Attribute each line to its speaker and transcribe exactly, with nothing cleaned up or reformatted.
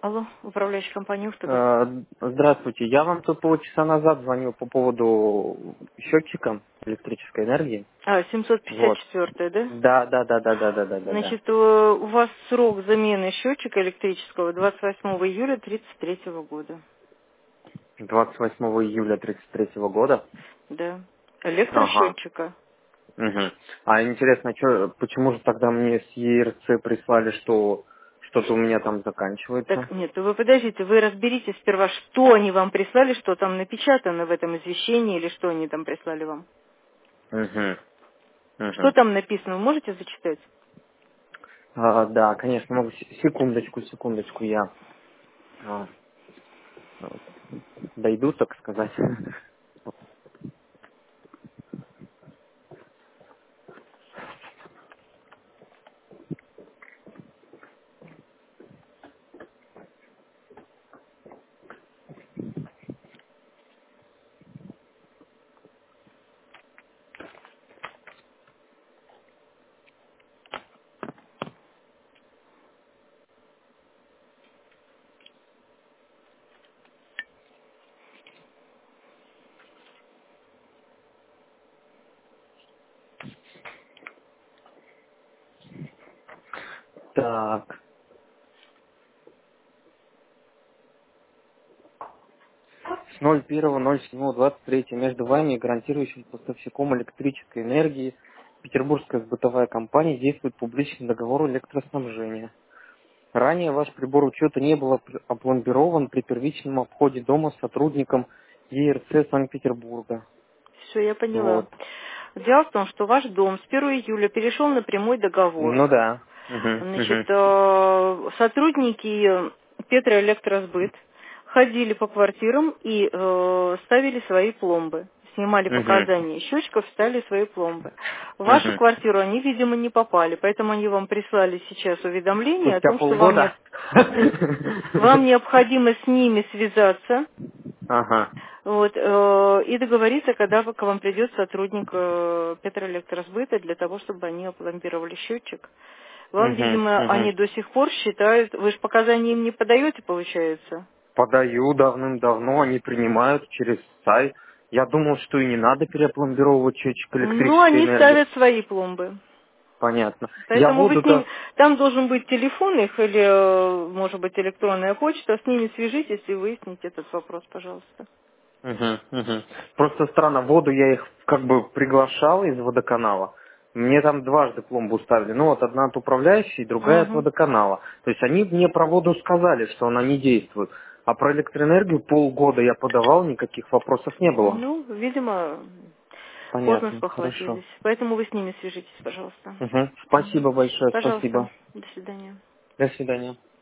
Speaker 1: Алло, управляющая компания «Уфтагаз».
Speaker 2: Э, Здравствуйте. Я вам тут полчаса назад звонил по поводу счетчика электрической энергии.
Speaker 1: А, семьсот пятьдесят
Speaker 2: Вот.
Speaker 1: четыре, да?
Speaker 2: Да, да, да, да, да, да, да, да, да.
Speaker 1: Значит, э, у вас срок замены счетчика электрического двадцать восьмого июля тридцать третьего года.
Speaker 2: двадцать восьмого июля тридцать третьего года.
Speaker 1: Да.
Speaker 2: Ага.
Speaker 1: Электросчетчика.
Speaker 2: Угу. А интересно, чё, почему же тогда мне с ЕРЦ прислали, что что-то у меня там заканчивается?
Speaker 1: Так, нет, вы подождите, вы разберитесь сперва, что они вам прислали, что там напечатано в этом извещении, или что они там прислали вам.
Speaker 2: Угу.
Speaker 1: Что
Speaker 2: Угу.
Speaker 1: там написано, вы можете зачитать?
Speaker 2: А, да, конечно, могу. С- Секундочку, секундочку, я а, дойду, так сказать. Так. С ноль первого ноль седьмого двадцать третьего между вами и гарантирующим поставщиком электрической энергии Петербургская сбытовая компания действует публичный договор электроснабжения. Ранее ваш прибор учета не был оп- опломбирован при первичном обходе дома с сотрудником ЕРЦ Санкт-Петербурга.
Speaker 1: Все, я поняла.
Speaker 2: Вот.
Speaker 1: Дело в том, что ваш дом с первого июля перешел на прямой договор.
Speaker 2: Ну да. Мгм,
Speaker 1: Значит,
Speaker 2: мгм,
Speaker 1: э, сотрудники Петроэлектросбыт ходили по квартирам и э, ставили свои пломбы. Снимали
Speaker 2: мгм,
Speaker 1: показания счетчиков, ставили свои пломбы. В вашу
Speaker 2: мгм.
Speaker 1: квартиру они, видимо, не попали, поэтому они вам прислали сейчас уведомление о
Speaker 2: Спустя
Speaker 1: том, что вам,
Speaker 2: полгода.
Speaker 1: необ- вам необходимо с ними связаться,
Speaker 2: Ага.
Speaker 1: вот, э, и договориться, когда к вам придет сотрудник э, Петроэлектросбыта для того, чтобы они опломбировали счетчик. Вам,
Speaker 2: Мгм,
Speaker 1: видимо,
Speaker 2: мгм.
Speaker 1: они до сих пор считают, вы же показания им не подаете, получается?
Speaker 2: Подаю давным-давно, они принимают через сайт. Я думал, что и не надо перепломбировывать счетчик
Speaker 1: Ну,
Speaker 2: электрической
Speaker 1: они
Speaker 2: энергии.
Speaker 1: ставят свои пломбы.
Speaker 2: Понятно. Я
Speaker 1: Поэтому вы с ними,
Speaker 2: воду-то...
Speaker 1: там должен быть телефон их или, э, может быть, электронная почта, с ними свяжитесь и выясните этот вопрос, пожалуйста.
Speaker 2: Мгм, мгм. Просто странно, воду я их как бы приглашал из водоканала. Мне там дважды пломбу ставили. Ну вот одна от управляющей, другая от
Speaker 1: Мгм.
Speaker 2: водоканала. То есть они мне про воду сказали, что она не действует. А про электроэнергию полгода я подавал, никаких вопросов не было.
Speaker 1: Ну, видимо, поздно
Speaker 2: Понятно, хорошо.
Speaker 1: спохватились. Поэтому вы с ними свяжитесь, пожалуйста.
Speaker 2: Мгм.
Speaker 1: Мгм.
Speaker 2: Спасибо большое,
Speaker 1: Пожалуйста.
Speaker 2: спасибо.
Speaker 1: До свидания.
Speaker 2: До свидания.